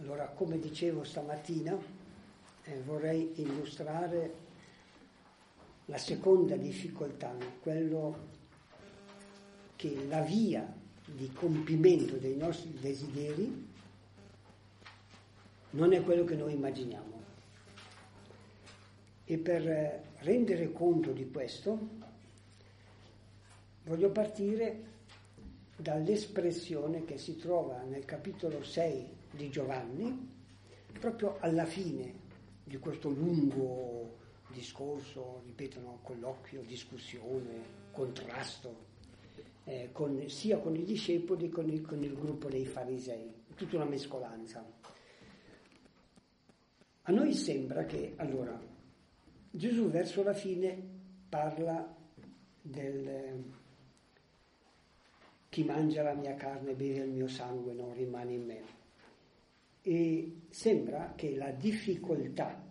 Allora, come dicevo stamattina, vorrei illustrare la seconda difficoltà, quello che la via di compimento dei nostri desideri non è quello che noi immaginiamo. E per rendere conto di questo voglio partire dall'espressione che si trova nel capitolo 6 di Giovanni, proprio alla fine di questo lungo discorso, ripetono, colloquio, discussione, contrasto, sia con i discepoli che con il gruppo dei farisei, tutta una mescolanza. A noi sembra che, allora, Gesù verso la fine parla del chi mangia la mia carne e beve il mio sangue non rimane in me. E sembra che la difficoltà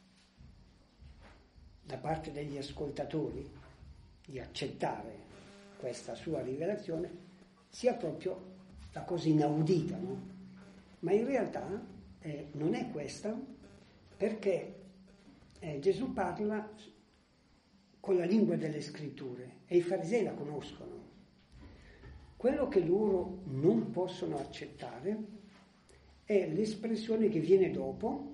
da parte degli ascoltatori di accettare questa sua rivelazione sia proprio la cosa inaudita, no? Ma in realtà non è questa, perché Gesù parla con la lingua delle scritture e i farisei la conoscono. Quello che loro non possono accettare è l'espressione che viene dopo,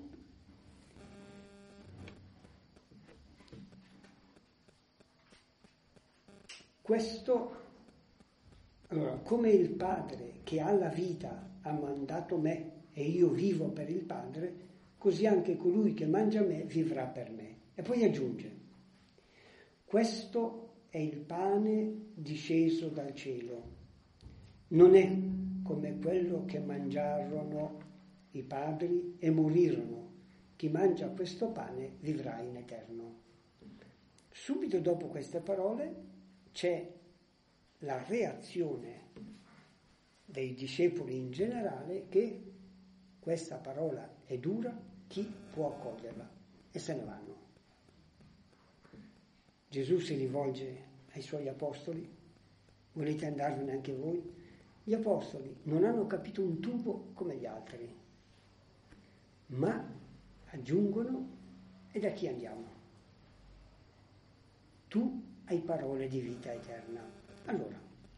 questo, allora, come il Padre che ha la vita ha mandato me e io vivo per il Padre, così anche colui che mangia me vivrà per me. E poi aggiunge, questo è il pane disceso dal cielo. Non è come quello che mangiarono i padri e morirono. Chi mangia questo pane vivrà in eterno. Subito dopo queste parole c'è la reazione dei discepoli in generale che questa parola è dura, chi può accoglierla? E se ne vanno. Gesù si rivolge ai suoi apostoli, volete andarvene anche voi? Gli apostoli non hanno capito un tubo come gli altri, ma aggiungono, e da chi andiamo? Tu hai parole di vita eterna. Allora,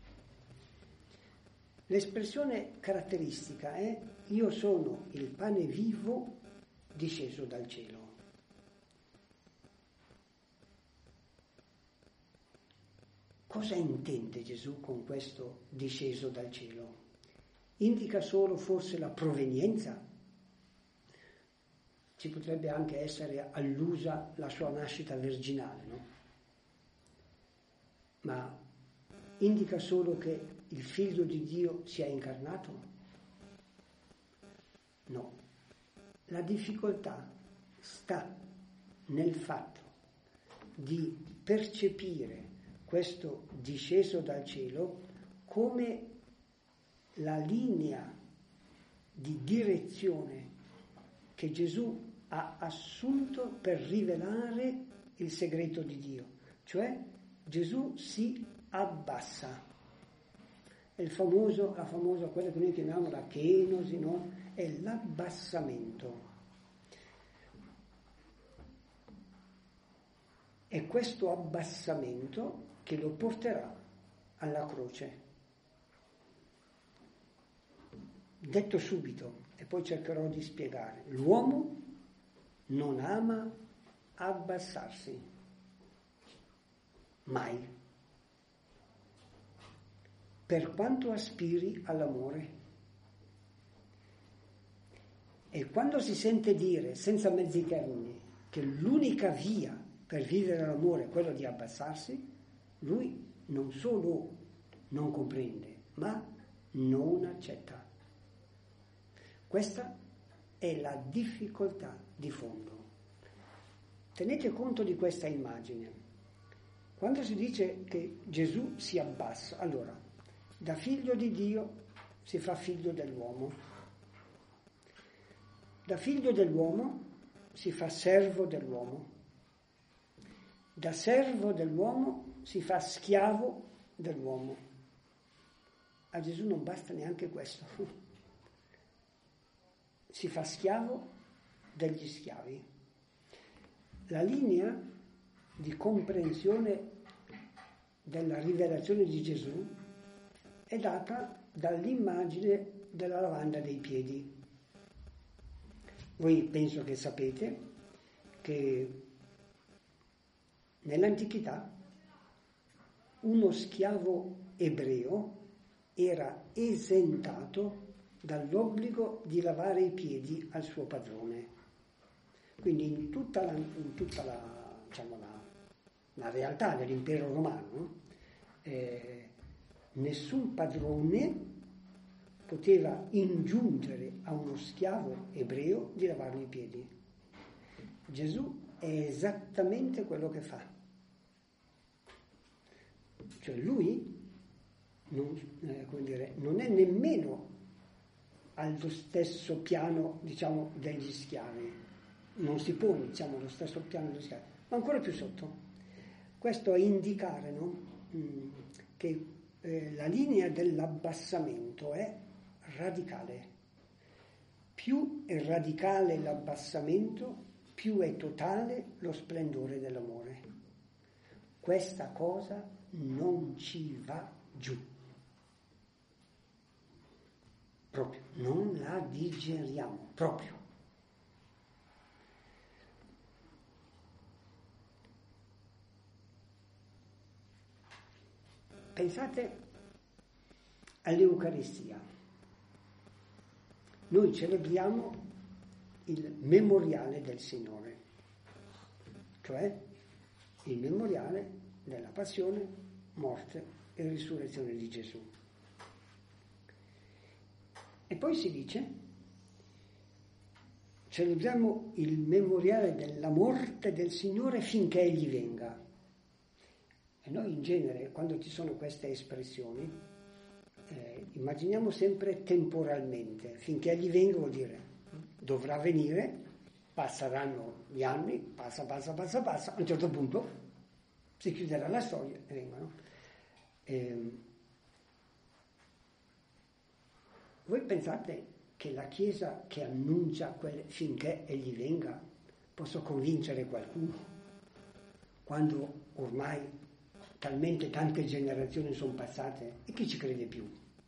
l'espressione caratteristica è io sono il pane vivo disceso dal cielo. Cosa intende Gesù con questo disceso dal cielo? Indica solo forse la provenienza? Ci potrebbe anche essere allusa la sua nascita virginale, no? Ma indica solo che il Figlio di Dio sia incarnato? No. La difficoltà sta nel fatto di percepire questo disceso dal cielo come la linea di direzione che Gesù ha assunto per rivelare il segreto di Dio, cioè Gesù si abbassa. È la famosa, quella che noi chiamiamo la kenosi, no? È l'abbassamento. È questo abbassamento che lo porterà alla croce. Detto subito, e poi cercherò di spiegare, l'uomo non ama abbassarsi, mai, per quanto aspiri all'amore. E quando si sente dire, senza mezzi termini, che l'unica via per vivere l'amore è quello di abbassarsi, lui non solo non comprende, ma non accetta. Questa è la difficoltà di fondo. Tenete conto di questa immagine. Quando si dice che Gesù si abbassa, allora, da figlio di Dio si fa figlio dell'uomo. Da figlio dell'uomo si fa servo dell'uomo. Da servo dell'uomo si fa schiavo dell'uomo. A Gesù non basta neanche questo. si fa schiavo degli schiavi. La linea di comprensione della rivelazione di Gesù è data dall'immagine della lavanda dei piedi. Voi penso che sapete che nell'antichità uno schiavo ebreo era esentato dall'obbligo di lavare i piedi al suo padrone. Quindi in tutta la realtà dell'impero romano, nessun padrone poteva ingiungere a uno schiavo ebreo di lavargli i piedi. Gesù è esattamente quello che fa. Cioè lui non è nemmeno allo stesso piano, degli schiavi. Non si pone, allo stesso piano degli schiavi, ma ancora più sotto. Questo a indicare, che la linea dell'abbassamento è radicale. Più è radicale l'abbassamento, più è totale lo splendore dell'amore. Questa cosa non ci va giù. Proprio, non la digeriamo, proprio. Pensate all'Eucaristia. Noi celebriamo il memoriale del Signore, cioè il memoriale della passione, morte e risurrezione di Gesù. E poi si dice, celebriamo il memoriale della morte del Signore finché Egli venga. E noi in genere, quando ci sono queste espressioni, immaginiamo sempre temporalmente. Finché Egli venga vuol dire, dovrà venire, passeranno gli anni, passa, a un certo punto si chiuderà la storia e vengono. Voi pensate che la Chiesa che annuncia finché Egli venga possa convincere qualcuno quando ormai talmente tante generazioni sono passate e chi ci crede più?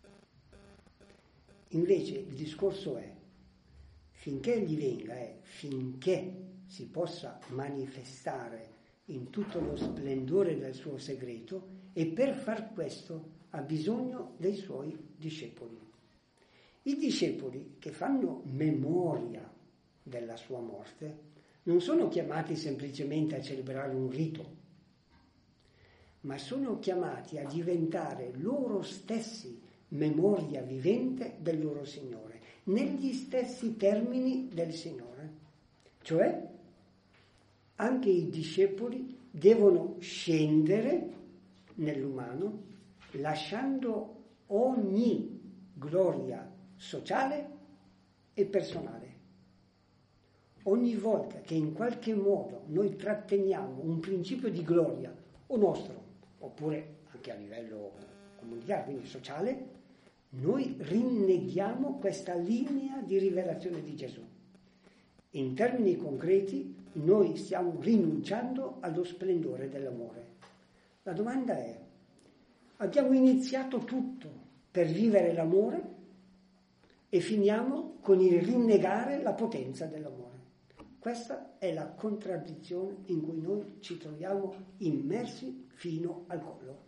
Invece il discorso è finché Egli venga, è finché si possa manifestare in tutto lo splendore del suo segreto, e per far questo ha bisogno dei suoi discepoli. I discepoli che fanno memoria della sua morte non sono chiamati semplicemente a celebrare un rito, ma sono chiamati a diventare loro stessi memoria vivente del loro Signore, negli stessi termini del Signore. Cioè, anche i discepoli devono scendere nell'umano, lasciando ogni gloria sociale e personale. Ogni volta che in qualche modo noi tratteniamo un principio di gloria, o nostro, oppure anche a livello comunitario, quindi sociale, noi rinneghiamo questa linea di rivelazione di Gesù. In termini concreti, noi stiamo rinunciando allo splendore dell'amore. La domanda è, abbiamo iniziato tutto per vivere l'amore e finiamo con il rinnegare la potenza dell'amore. Questa è la contraddizione in cui noi ci troviamo immersi fino al collo.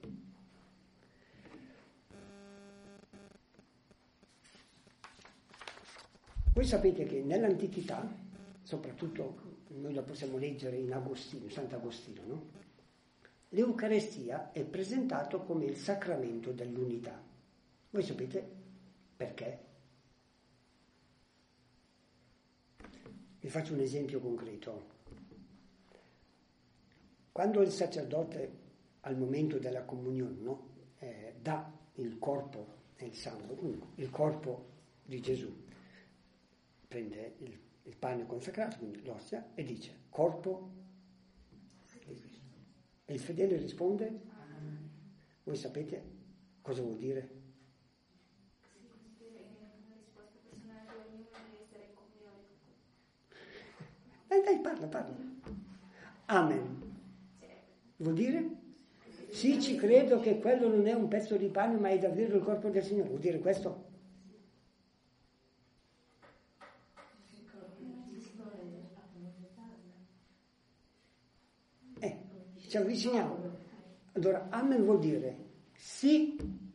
Voi sapete che nell'antichità, soprattutto noi la possiamo leggere in Agostino, Sant'Agostino, no? L'Eucarestia è presentato come il sacramento dell'unità. Voi sapete perché? Vi faccio un esempio concreto. Quando il sacerdote al momento della comunione, no, dà il corpo e il sangue, il corpo di Gesù, prende il pane consacrato, quindi l'ostia, e dice corpo di Cristo. E il fedele risponde, voi sapete cosa vuol dire? Sì, una risposta personale di ognuno deve essere Parla. Amen. Vuol dire? Sì, ci credo che quello non è un pezzo di pane, ma è davvero il corpo del Signore. Vuol dire questo? Ci avviciniamo. Allora, amen vuol dire sì,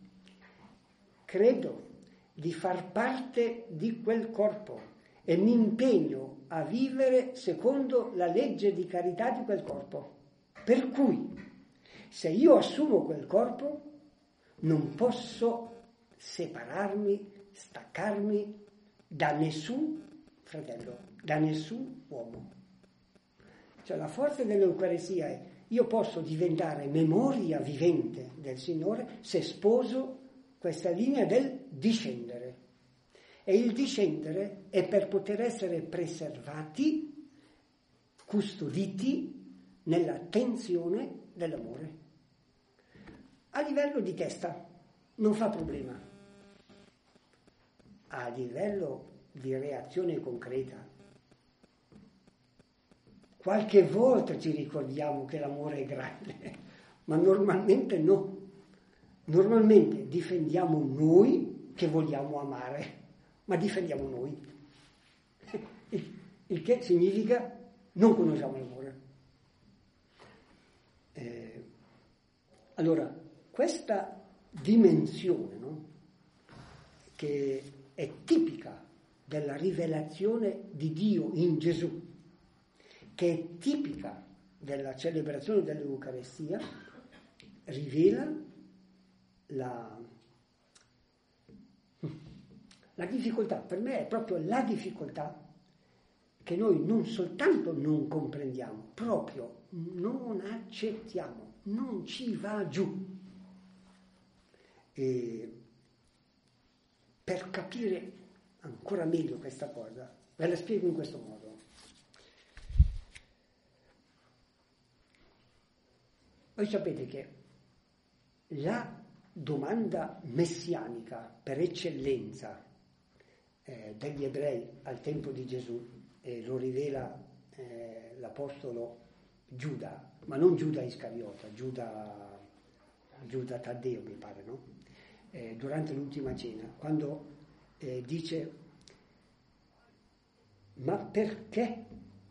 credo di far parte di quel corpo e mi impegno a vivere secondo la legge di carità di quel corpo. Per cui, se io assumo quel corpo, non posso separarmi, staccarmi da nessun fratello, da nessun uomo. Cioè la forza dell'Eucaristia è: io posso diventare memoria vivente del Signore se sposo questa linea del discendere. E il discendere è per poter essere preservati, custoditi nella tensione dell'amore. A livello di testa non fa problema. A livello di reazione concreta, qualche volta ci ricordiamo che l'amore è grande, ma normalmente no. Normalmente difendiamo noi che vogliamo amare, ma difendiamo noi. Il che significa non conosciamo l'amore. Allora, questa dimensione, no, che è tipica della rivelazione di Dio in Gesù, che è tipica della celebrazione dell'Eucarestia, rivela la difficoltà. Per me è proprio la difficoltà che noi non soltanto non comprendiamo, proprio non accettiamo, non ci va giù. E per capire ancora meglio questa cosa, ve la spiego in questo modo. Voi sapete che la domanda messianica per eccellenza degli ebrei al tempo di Gesù, lo rivela l'apostolo Giuda, ma non Giuda Iscariota, Giuda Taddeo mi pare, no? Durante l'ultima cena, quando dice: ma perché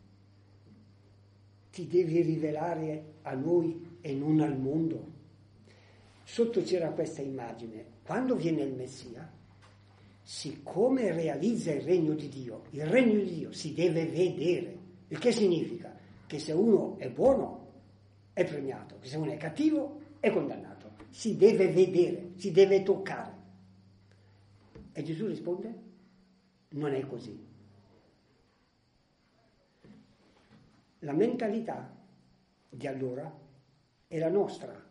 ti devi rivelare a noi e non al mondo? Sotto c'era questa immagine: quando viene il Messia, siccome realizza il regno di Dio si deve vedere. Il che significa che se uno è buono è premiato, che se uno è cattivo è condannato. Si deve vedere, si deve toccare. E Gesù risponde: non è così. La mentalità di allora è la nostra.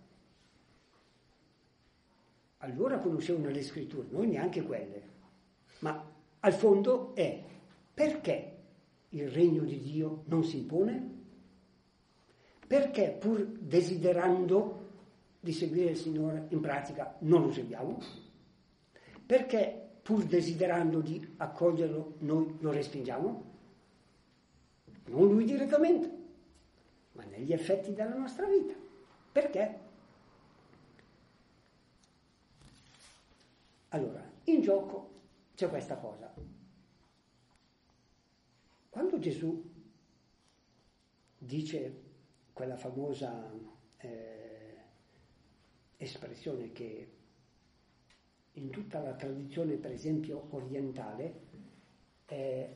Allora conoscevano le scritture, noi neanche quelle. Ma al fondo è: perché il regno di Dio non si impone? Perché pur desiderando di seguire il Signore in pratica non lo seguiamo? Perché pur desiderando di accoglierlo noi lo respingiamo? Non lui direttamente, ma negli effetti della nostra vita. Perché? Allora, in gioco c'è questa cosa. Quando Gesù dice quella famosa espressione che in tutta la tradizione, per esempio, orientale, è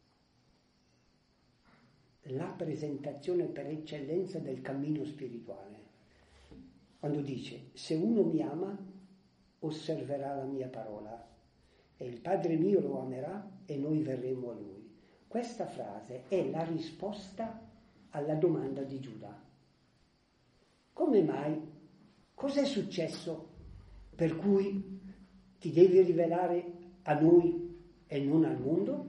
la presentazione per eccellenza del cammino spirituale. Quando dice: se uno mi ama, osserverà la mia parola, e il Padre mio lo amerà e noi verremo a lui. Questa frase è la risposta alla domanda di Giuda. Come mai? Cos'è successo per cui ti devi rivelare a noi e non al mondo?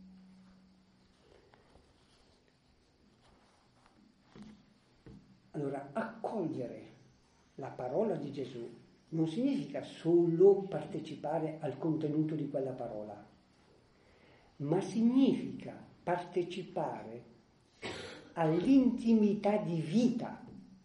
Allora, accogliere la parola di Gesù non significa solo partecipare al contenuto di quella parola, ma significa partecipare all'intimità di vita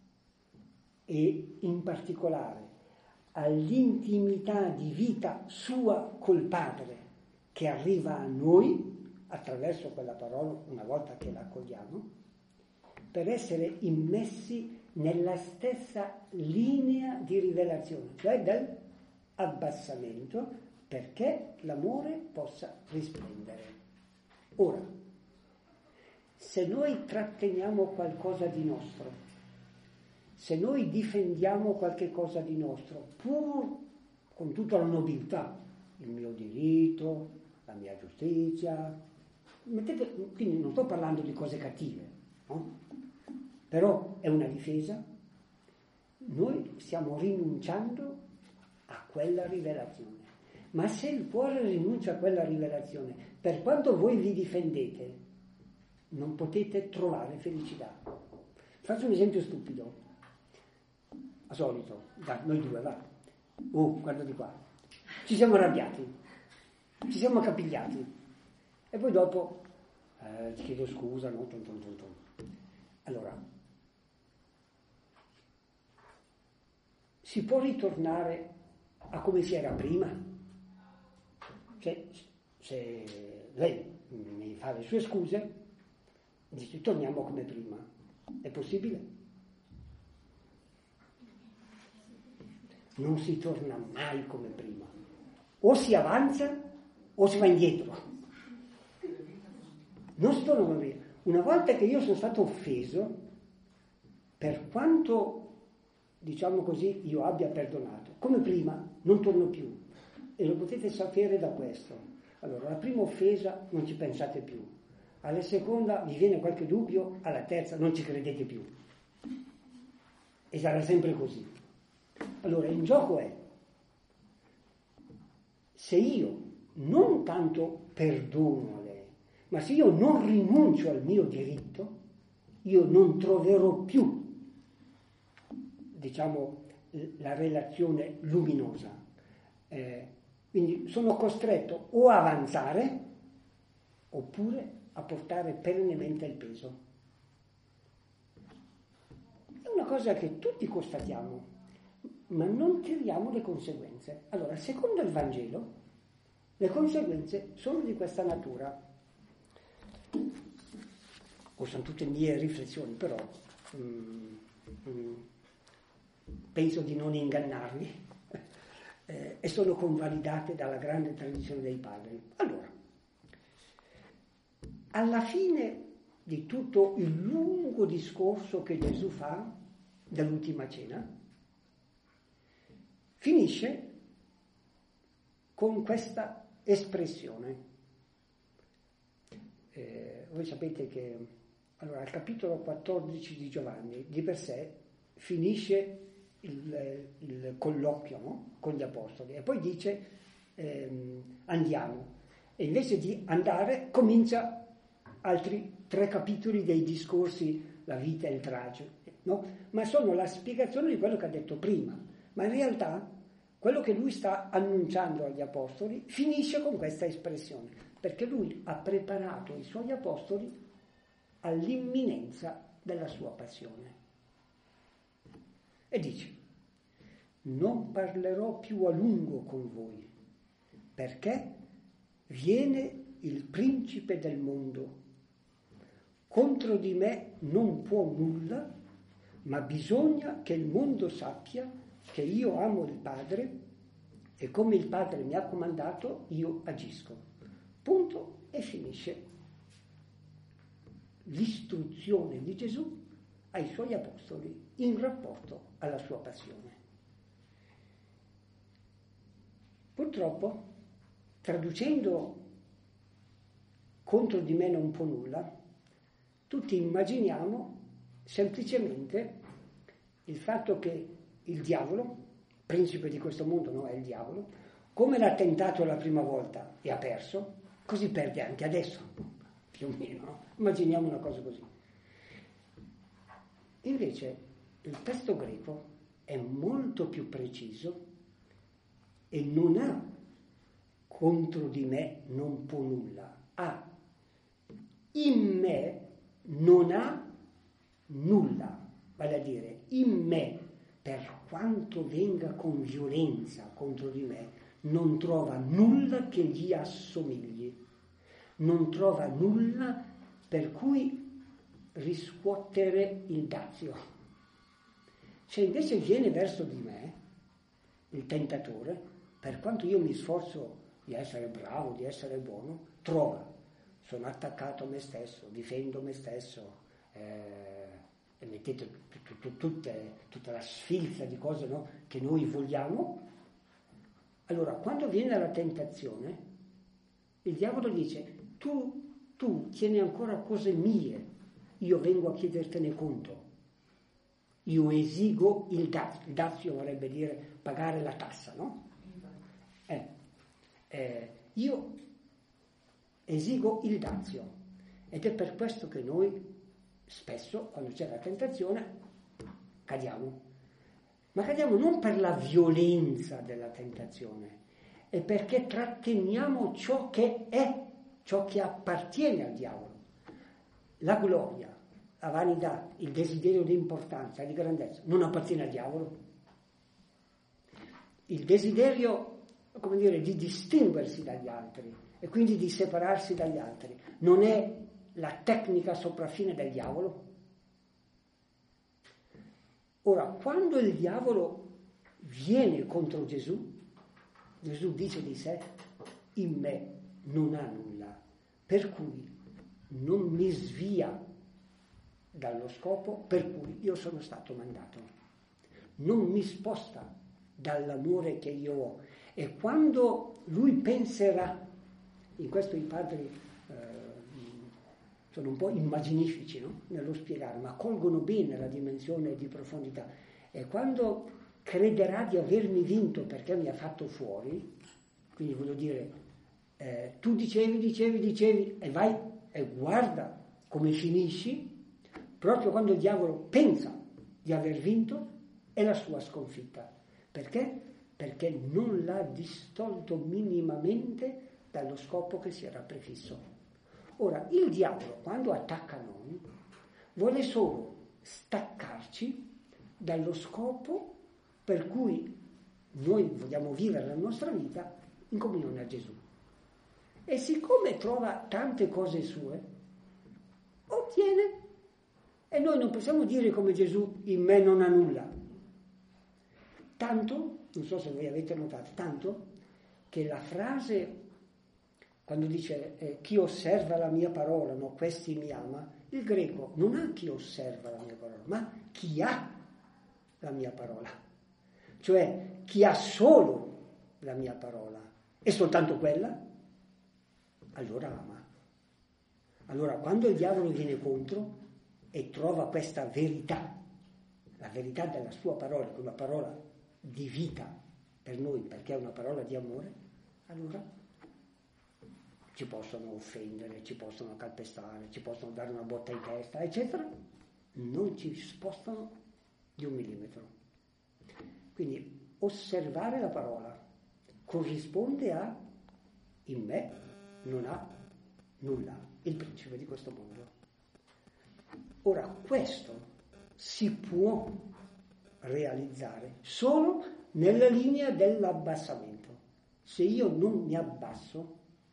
e in particolare all'intimità di vita sua col Padre che arriva a noi attraverso quella parola una volta che la accogliamo, per essere immessi nella stessa linea di rivelazione, cioè dell'abbassamento, perché l'amore possa risplendere. Ora, se noi tratteniamo qualcosa di nostro, se noi difendiamo qualche cosa di nostro, pur con tutta la nobiltà, il mio diritto, la mia giustizia, quindi non sto parlando di cose cattive, no? Però è una difesa, noi stiamo rinunciando a quella rivelazione. Ma se il cuore rinuncia a quella rivelazione, per quanto voi vi difendete, non potete trovare felicità. Faccio un esempio stupido. A solito, noi due, va. Guarda di qua. Ci siamo arrabbiati, ci siamo accapigliati. E poi dopo, ti chiedo scusa, no? Allora, si può ritornare a come si era prima? Se lei mi fa le sue scuse, dice torniamo come prima. È possibile? Non si torna mai come prima. O si avanza o si va indietro. Non si torna come prima. Una volta che io sono stato offeso, per quanto, diciamo così, io abbia perdonato, come prima non torno più. E lo potete sapere da questo. Allora, la prima offesa non ci pensate più. Alla seconda vi viene qualche dubbio, alla terza non ci credete più. E sarà sempre così. Allora, il gioco è, se io non tanto perdono a lei, ma se io non rinuncio al mio diritto, io non troverò più, diciamo, la relazione luminosa. Quindi sono costretto o a avanzare oppure a portare perennemente il peso. È una cosa che tutti constatiamo, ma non tiriamo le conseguenze. Allora, secondo il Vangelo, le conseguenze sono di questa natura. Sono tutte mie riflessioni, però penso di non ingannarvi. E sono convalidate dalla grande tradizione dei padri. Allora, alla fine di tutto il lungo discorso che Gesù fa dell'ultima cena, finisce con questa espressione. Voi sapete che allora, al capitolo 14 di Giovanni, di per sé, finisce il colloquio, no? Con gli apostoli e poi dice andiamo, e invece di andare comincia altri 3 capitoli dei discorsi, la vita e il tragico, no? Ma sono la spiegazione di quello che ha detto prima, ma in realtà quello che lui sta annunciando agli apostoli finisce con questa espressione, perché lui ha preparato i suoi apostoli all'imminenza della sua passione. E dice: non parlerò più a lungo con voi, perché viene il principe del mondo. Contro di me non può nulla, ma bisogna che il mondo sappia che io amo il Padre e come il Padre mi ha comandato io agisco. Punto, e finisce l'istruzione di Gesù ai suoi apostoli in rapporto alla sua passione. Purtroppo, traducendo contro di me non può nulla, tutti immaginiamo semplicemente il fatto che il diavolo, principe di questo mondo, no, è il diavolo, come l'ha tentato la prima volta e ha perso, così perde anche adesso, più o meno, no? Immaginiamo una cosa così. Invece il testo greco è molto più preciso e non ha contro di me non può nulla, ha in me non ha nulla, vale a dire, in me, per quanto venga con violenza contro di me, non trova nulla che gli assomigli, non trova nulla per cui riscuotere il dazio. Se invece viene verso di me, il tentatore, per quanto io mi sforzo di essere bravo, di essere buono, trova, sono attaccato a me stesso, difendo me stesso, e mettete tutta la sfilza di cose, no, che noi vogliamo. Allora, quando viene la tentazione, il diavolo dice, tu tieni ancora cose mie, io vengo a chiedertene conto, io esigo il dazio vorrebbe dire pagare la tassa, no? Io esigo il dazio, ed è per questo che noi spesso, quando c'è la tentazione, cadiamo. Ma cadiamo non per la violenza della tentazione, è perché tratteniamo ciò che è, ciò che appartiene al diavolo. La gloria, la vanità, il desiderio di importanza, di grandezza, non appartiene al diavolo. Il desiderio, come dire, di distinguersi dagli altri e quindi di separarsi dagli altri, non è la tecnica sopraffine del diavolo? Ora, quando il diavolo viene contro Gesù, Gesù dice di sé, in me non ha nulla, per cui non mi svia dallo scopo per cui io sono stato mandato, non mi sposta dall'amore che io ho. E quando lui penserà, in questo i padri sono un po' immaginifici, no? Nello spiegare, ma colgono bene la dimensione di profondità. E quando crederà di avermi vinto perché mi ha fatto fuori, quindi voglio dire, tu dicevi, e vai e guarda come finisci, proprio quando il diavolo pensa di aver vinto, è la sua sconfitta. Perché? Perché non l'ha distolto minimamente dallo scopo che si era prefisso. Ora, il diavolo, quando attacca noi, vuole solo staccarci dallo scopo per cui noi vogliamo vivere la nostra vita in comunione a Gesù. E siccome trova tante cose sue, ottiene. E noi non possiamo dire come Gesù, in me non ha nulla. Tanto, non so se voi avete notato, tanto che la frase, quando dice chi osserva la mia parola, no, questi mi ama, il greco non ha chi osserva la mia parola, ma chi ha la mia parola. Cioè chi ha solo la mia parola e soltanto quella, allora ama. Allora quando il diavolo viene contro e trova questa verità, la verità della sua parola, che è una parola di vita per noi, perché è una parola di amore, allora ci possono offendere, ci possono calpestare, ci possono dare una botta in testa, eccetera, non ci spostano di 1 millimetro. Quindi osservare la parola corrisponde a in me non ha nulla, il principe di questo mondo. Ora, questo si può realizzare solo nella linea dell'abbassamento. Se io non mi abbasso,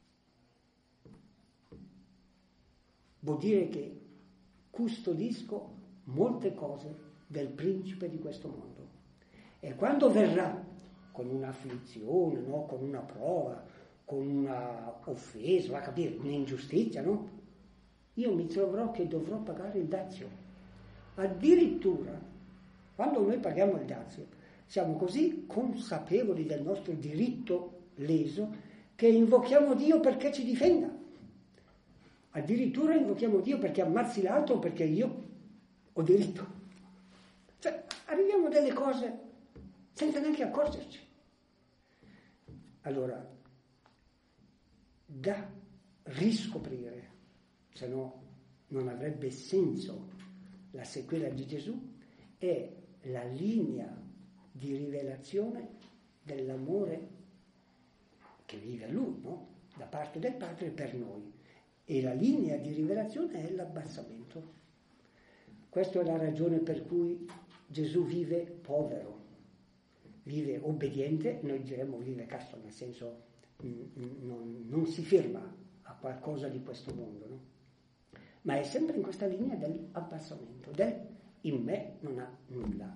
vuol dire che custodisco molte cose del principe di questo mondo. E quando verrà con un'afflizione, no? Con una prova, con una offesa, va a capire, un'ingiustizia, no? Io mi troverò che dovrò pagare il dazio. Addirittura, quando noi paghiamo il dazio, siamo così consapevoli del nostro diritto leso che invochiamo Dio perché ci difenda. Addirittura invochiamo Dio perché ammazzi l'altro perché io ho diritto. Cioè, arriviamo a delle cose senza neanche accorgerci. Allora, da riscoprire, se no non avrebbe senso la sequela di Gesù, è la linea di rivelazione dell'amore che vive Lui, no? Da parte del Padre per noi. e la linea di rivelazione è l'abbassamento. Questa è la ragione per cui Gesù vive povero, vive obbediente, noi diremmo vive casto, nel senso non si ferma a qualcosa di questo mondo, no? Ma è sempre in questa linea dell'abbassamento, del in me non ha nulla.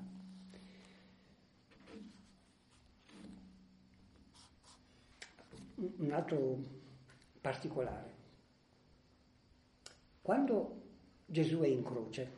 Un altro particolare. Quando Gesù è in croce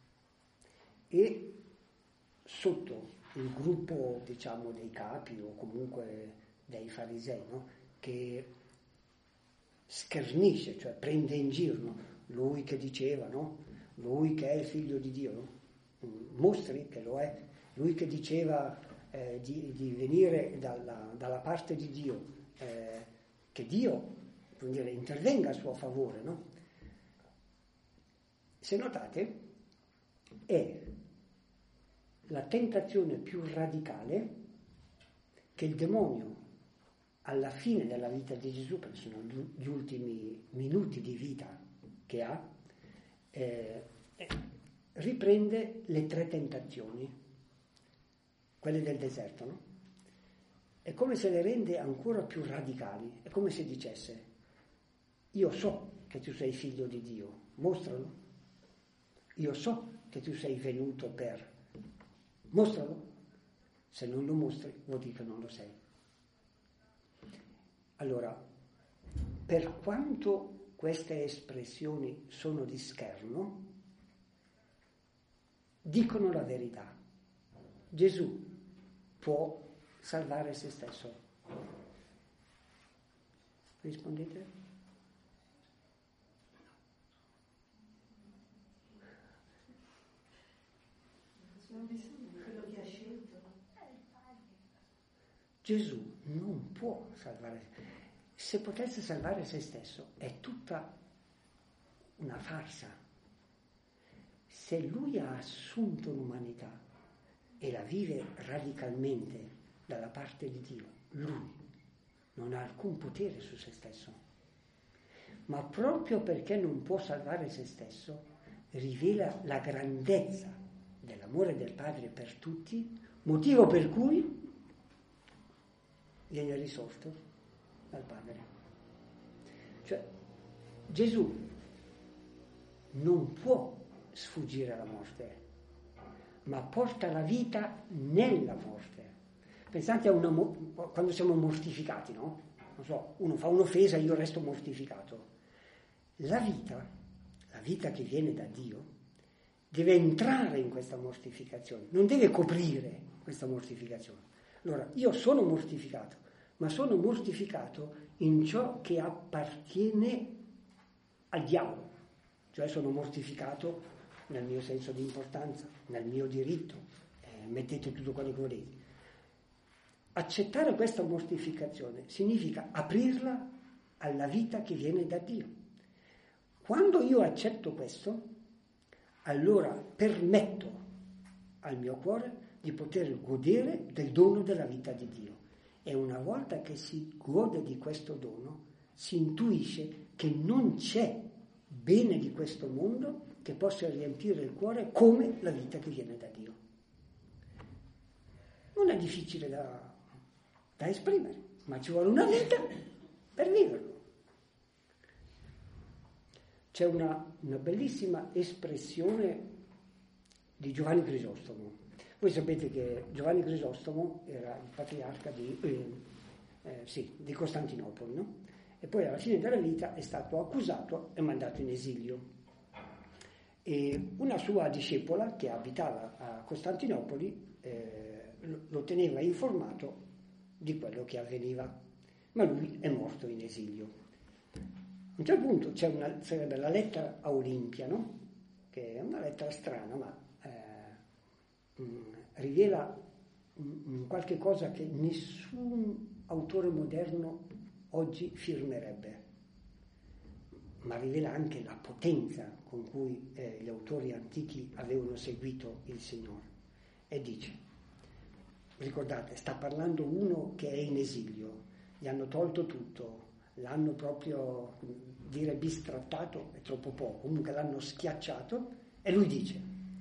e sotto il gruppo, diciamo, dei capi o comunque dei farisei, no? Che schernisce, cioè prende in giro, no? Lui che diceva, no? Lui che è il figlio di Dio, no? Mostri che lo è, lui che diceva di venire dalla parte di Dio, che Dio, vuol dire, intervenga a suo favore, no? Se notate, è la tentazione più radicale che il demonio, alla fine della vita di Gesù, perché sono gli ultimi minuti di vita che ha, riprende le 3 tentazioni, quelle del deserto, no? È come se le rende ancora più radicali, è come se dicesse: io so che tu sei figlio di Dio, mostralo. Io so che tu sei venuto per... mostralo. Se non lo mostri, vuol dire che non lo sei. Allora, per quanto queste espressioni sono di scherno, dicono la verità. Gesù può salvare se stesso. Rispondete? Quello che ha scelto. Gesù non può salvare. Se potesse salvare se stesso è tutta una farsa. Se lui ha assunto l'umanità e la vive radicalmente dalla parte di Dio, lui non ha alcun potere su se stesso. Ma proprio perché non può salvare se stesso, rivela la grandezza dell'amore del Padre per tutti, motivo per cui viene risorto dal Padre. Cioè, Gesù non può sfuggire alla morte, ma porta la vita nella morte. Pensate a quando siamo mortificati, no? Non so, uno fa un'offesa e io resto mortificato. La vita che viene da Dio, deve entrare in questa mortificazione, non deve coprire questa mortificazione. Allora, io sono mortificato, ma sono mortificato in ciò che appartiene al diavolo, cioè sono mortificato nel mio senso di importanza, nel mio diritto, mettete tutto quello che volete. Accettare questa mortificazione significa aprirla alla vita che viene da Dio. Quando io accetto questo, allora permetto al mio cuore di poter godere del dono della vita di Dio. E una volta che si gode di questo dono, si intuisce che non c'è bene di questo mondo che possa riempire il cuore come la vita che viene da Dio. Non è difficile da esprimere, ma ci vuole una vita per viverlo. C'è una bellissima espressione di Giovanni Crisostomo. Voi sapete che Giovanni Crisostomo era il patriarca di Costantinopoli, no? E poi alla fine della vita è stato accusato e mandato in esilio. E una sua discepola che abitava a Costantinopoli lo teneva informato di quello che avveniva, ma lui è morto in esilio. A un certo punto sarebbe la lettera a Olimpia, no? Che è una lettera strana, ma rivela qualche cosa che nessun autore moderno oggi firmerebbe, ma rivela anche la potenza con cui gli autori antichi avevano seguito il Signore. E dice, ricordate, sta parlando uno che è in esilio, gli hanno tolto tutto, l'hanno proprio dire bistrattato è troppo poco, comunque l'hanno schiacciato, e lui dice: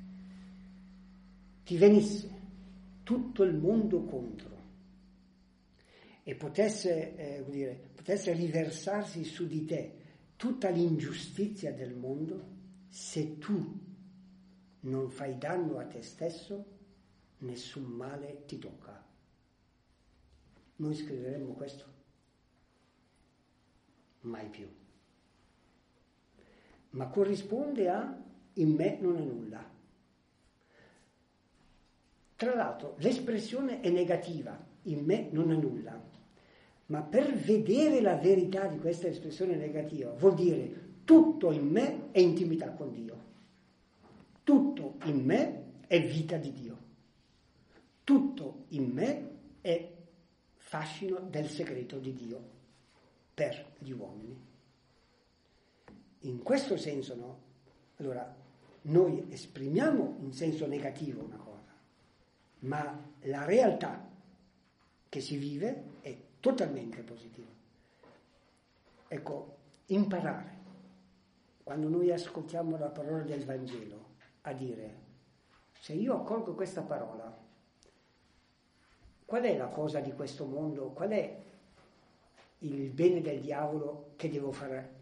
ti venisse tutto il mondo contro e potesse riversarsi su di te tutta l'ingiustizia del mondo, se tu non fai danno a te stesso, nessun male ti tocca. Noi scriveremmo questo? Mai più. Ma corrisponde a in me non è nulla. Tra l'altro l'espressione è negativa, in me non è nulla, ma per vedere la verità di questa espressione negativa vuol dire tutto in me è intimità con Dio, tutto in me è vita di Dio, tutto in me è fascino del segreto di Dio per gli uomini. In questo senso, no? Allora, noi esprimiamo in senso negativo una cosa, ma la realtà che si vive è totalmente positiva. Ecco, imparare, quando noi ascoltiamo la parola del Vangelo, a dire: se io accolgo questa parola, qual è la cosa di questo mondo, qual è il bene del diavolo che devo far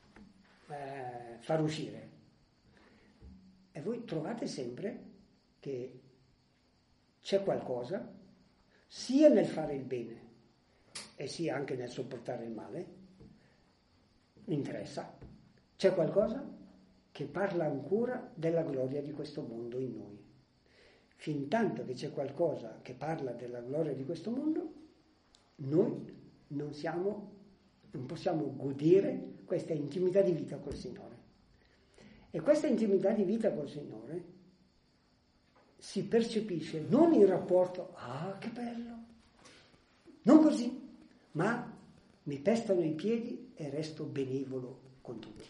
uscire? E voi trovate sempre che c'è qualcosa, sia nel fare il bene e sia anche nel sopportare il male, interessa, c'è qualcosa che parla ancora della gloria di questo mondo in noi. Fin tanto che c'è qualcosa che parla della gloria di questo mondo, noi non possiamo godere questa intimità di vita col Signore. E questa intimità di vita col Signore si percepisce non in rapporto, che bello, non così, ma mi pestano i piedi e resto benevolo con tutti.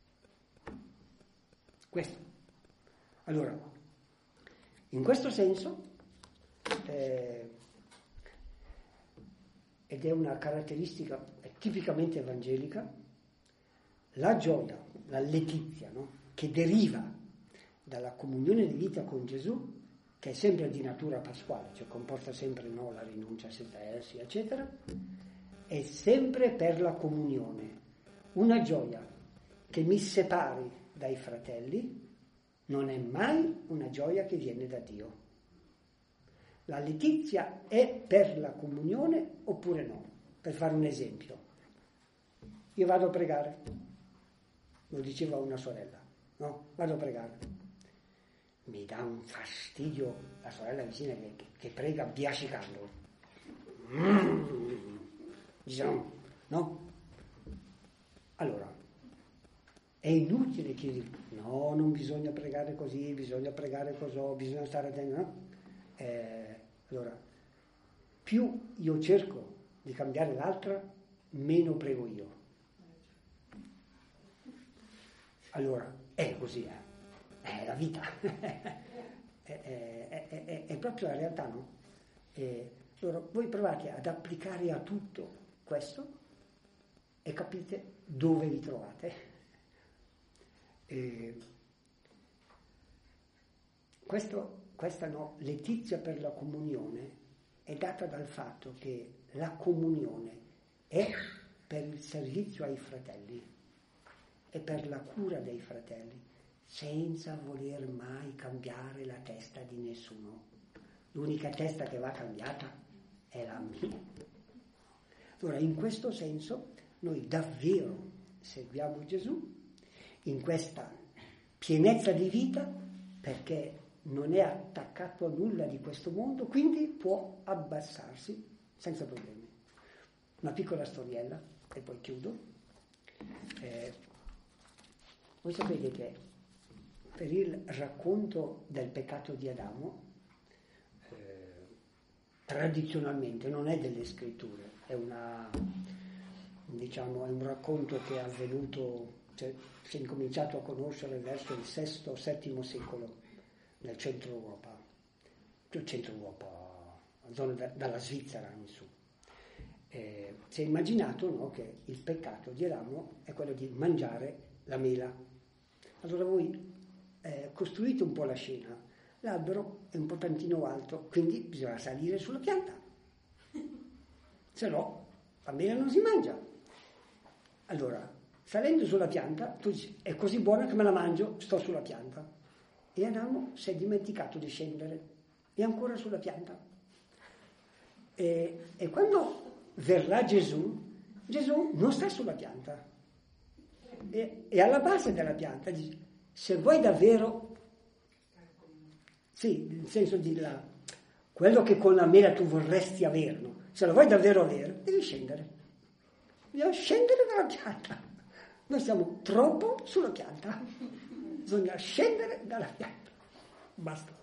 Questo. Allora, in questo senso, ed è una caratteristica tipicamente evangelica, la gioia, la letizia, no? Che deriva dalla comunione di vita con Gesù, che è sempre di natura pasquale, cioè comporta sempre la rinuncia a se stessi, eccetera, è sempre per la comunione. Una gioia che mi separi dai fratelli non è mai una gioia che viene da Dio. La letizia è per la comunione oppure no? Per fare un esempio, io vado a pregare, lo diceva una sorella, no? Vado a pregare, mi dà un fastidio la sorella vicina che prega biascicando, diciamo, no? Allora, è inutile che dico, no, non bisogna pregare così, bisogna pregare così, bisogna stare attenti, no? Allora, più io cerco di cambiare l'altra, meno prego io. Allora, è così, è la vita, è proprio la realtà, no? Allora, voi provate ad applicare a tutto questo e capite dove vi trovate. Questa letizia per la comunione è data dal fatto che la comunione è per il servizio ai fratelli, è per la cura dei fratelli, senza voler mai cambiare la testa di nessuno. L'unica testa che va cambiata è la mia. Allora, in questo senso, noi davvero seguiamo Gesù in questa pienezza di vita, perché non è attaccato a nulla di questo mondo, quindi può abbassarsi senza problemi. Una piccola storiella e poi chiudo. Voi sapete che per il racconto del peccato di Adamo, tradizionalmente non è delle scritture, è un racconto che è avvenuto, cioè, si è incominciato a conoscere verso il VI-VII secolo nel centro Europa, zona dalla Svizzera in su. si è immaginato, no, che il peccato di Adamo è quello di mangiare la mela. Allora voi costruite un po' la scena. L'albero è un po' tantino alto, quindi bisogna salire sulla pianta. Se no, la mela non si mangia. Allora, salendo sulla pianta, tu dici, è così buona che me la mangio, sto sulla pianta. E Adamo si è dimenticato di scendere, è ancora sulla pianta. E quando verrà Gesù non sta sulla pianta, è alla base della pianta. Dice, se vuoi davvero, sì, nel senso di là, quello che con la mela tu vorresti avere, no? Se lo vuoi davvero avere, devi scendere. Bisogna scendere dalla pianta. Noi siamo troppo sulla pianta. Bisogna scendere dalla pianta. Basta.